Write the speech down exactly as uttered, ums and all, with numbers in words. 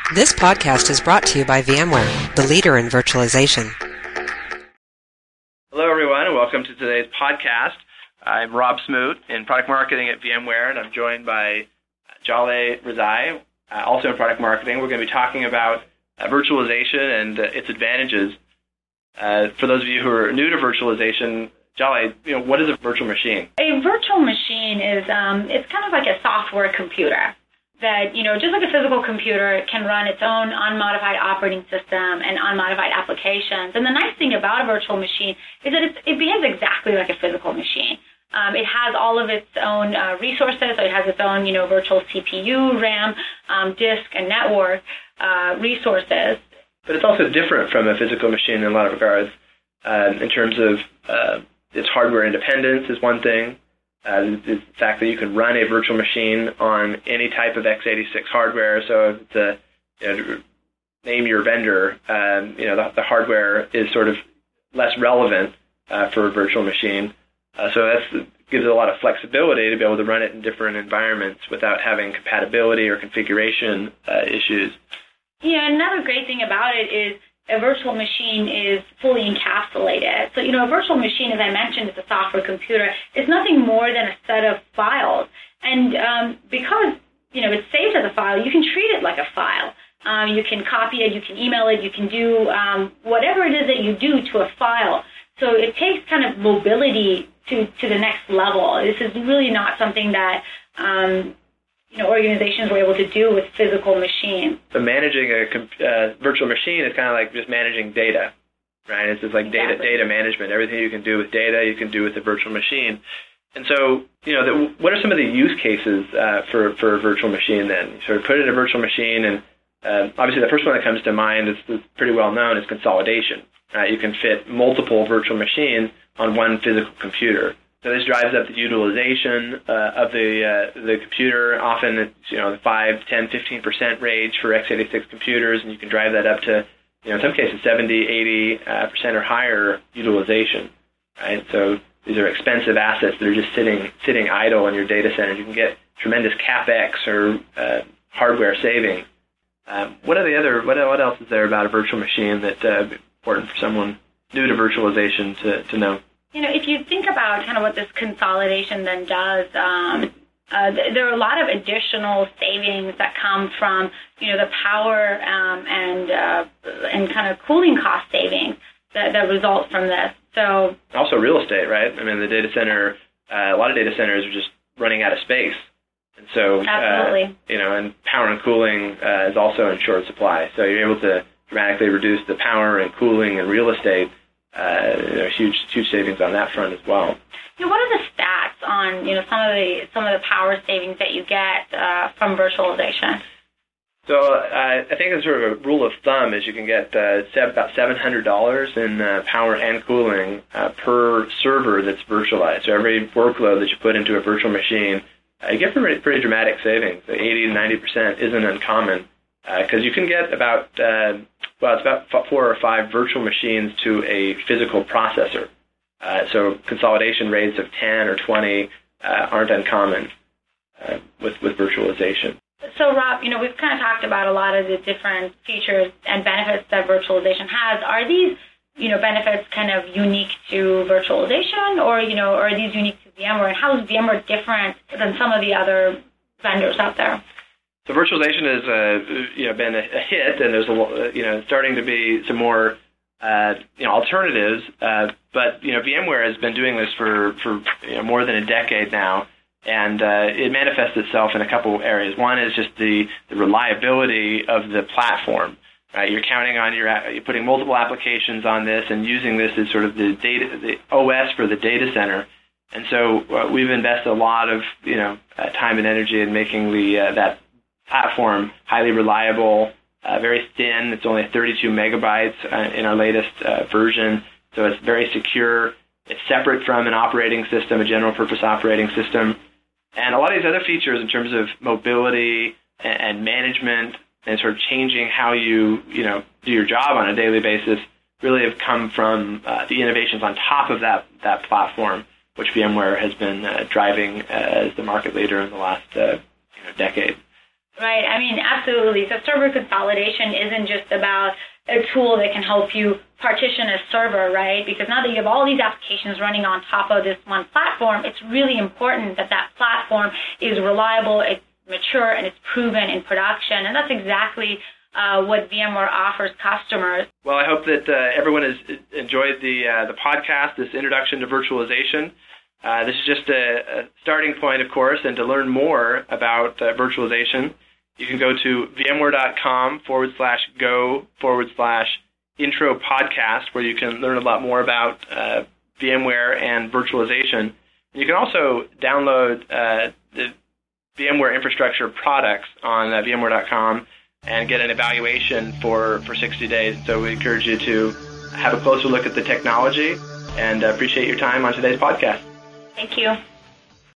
This podcast is brought to you by VMware, the leader in virtualization. Hello, everyone, and welcome to today's podcast. I'm Rob Smoot in product marketing at VMware, and I'm joined by Jaleh Rezaei, uh, also in product marketing. We're going to be talking about uh, virtualization and uh, its advantages. Uh, for those of you who are new to virtualization, Jaleh, you know, what is a virtual machine? A virtual machine is um, it's kind of like a software computer that, you know, just like a physical computer, it can run its own unmodified operating system and unmodified applications. And the nice thing about a virtual machine is that it's, it behaves exactly like a physical machine. Um, it has all of its own uh, resources, so it has its own, you know, virtual C P U, RAM, um, disk, and network uh, resources. But it's also different from a physical machine in a lot of regards. Uh, in terms of uh, its hardware independence is one thing. Uh, the fact that you can run a virtual machine on any type of x eighty-six hardware. So if it's a, you know, name your vendor, um, you know, the, the hardware is sort of less relevant uh, for a virtual machine. Uh, so that gives it a lot of flexibility to be able to run it in different environments without having compatibility or configuration uh, issues. Yeah, another great thing about it is a virtual machine is fully encapsulated. So, you know, a virtual machine, as I mentioned, is a software computer. It's nothing more than a set of files. And um, because, you know, it's saved as a file, you can treat it like a file. Um, you can copy it, you can email it, you can do um, whatever it is that you do to a file. So it takes kind of mobility to, to the next level. This is really not something that um, you know, organizations were able to do with physical machines. So managing a uh, virtual machine is kind of like just managing data, right? It's just like exactly. data data management. Everything you can do with data, you can do with a virtual machine. And so, you know, the, what are some of the use cases uh, for, for a virtual machine then? You sort of put it in a virtual machine, and uh, obviously the first one that comes to mind is, is pretty well known is consolidation. Right? You can fit multiple virtual machines on one physical computer. So this drives up the utilization uh, of the uh, the computer. Often it's, you know, the five, ten, fifteen percent range for x eighty-six computers, and you can drive that up to, you know, in some cases seventy, eighty uh, percent or higher utilization. Right? So these are expensive assets that are just sitting sitting idle in your data centers. You can get tremendous capex or uh, hardware savings. Um, what are the other? What what else is there about a virtual machine that uh, is important for someone new to virtualization to to know? You know, if you think about kind of what this consolidation then does, um, uh, th- there are a lot of additional savings that come from, you know, the power um, and uh, and kind of cooling cost savings that, that result from this. So also real estate, right? I mean, the data center, uh, a lot of data centers are just running out of space, and so absolutely, uh, you know, and power and cooling uh, is also in short supply. So you're able to dramatically reduce the power and cooling and real estate. Uh, you know, huge, huge savings on that front as well. You know, what are the stats on, you know, some of the some of the power savings that you get uh, from virtualization? So uh, I think as sort of a rule of thumb is you can get uh, about seven hundred dollars in uh, power and cooling uh, per server that's virtualized. So every workload that you put into a virtual machine, uh, you get pretty, pretty dramatic savings. The eighty to ninety percent isn't uncommon because uh, you can get about uh, Well, it's about four or five virtual machines to a physical processor. Uh, so consolidation rates of ten or twenty uh, aren't uncommon uh, with, with virtualization. So, Rob, you know, we've kind of talked about a lot of the different features and benefits that virtualization has. Are these, you know, benefits kind of unique to virtualization, or, you know, are these unique to VMware? And how is VMware different than some of the other vendors out there? So virtualization has uh, you know, been a, a hit, and there's a, you know, starting to be some more uh, you know, alternatives. Uh, but you know, VMware has been doing this for for you know, more than a decade now, and uh, it manifests itself in a couple of areas. One is just the, the reliability of the platform. Right? You're counting on your you're putting multiple applications on this and using this as sort of the data, the O S for the data center. And so uh, we've invested a lot of you know uh, time and energy in making the uh, that platform highly reliable, uh, very thin. It's only thirty-two megabytes uh, in our latest uh, version, so it's very secure. It's separate from an operating system, a general purpose operating system. And a lot of these other features in terms of mobility and, and management and sort of changing how you, you know, do your job on a daily basis really have come from uh, the innovations on top of that, that platform, which VMware has been uh, driving uh, as the market leader in the last uh, you know, decade. Right. I mean, absolutely. So server consolidation isn't just about a tool that can help you partition a server, right? Because now that you have all these applications running on top of this one platform, it's really important that that platform is reliable, it's mature, and it's proven in production. And that's exactly uh, what VMware offers customers. Well, I hope that uh, everyone has enjoyed the uh, the podcast, this introduction to virtualization. Uh, this is just a, a starting point, of course, and to learn more about uh, virtualization, you can go to VMware.com forward slash go forward slash intro podcast, where you can learn a lot more about uh, VMware and virtualization. You can also download uh, the VMware infrastructure products on uh, VMware dot com and get an evaluation for, for sixty days. So we encourage you to have a closer look at the technology, and uh, appreciate your time on today's podcast. Thank you.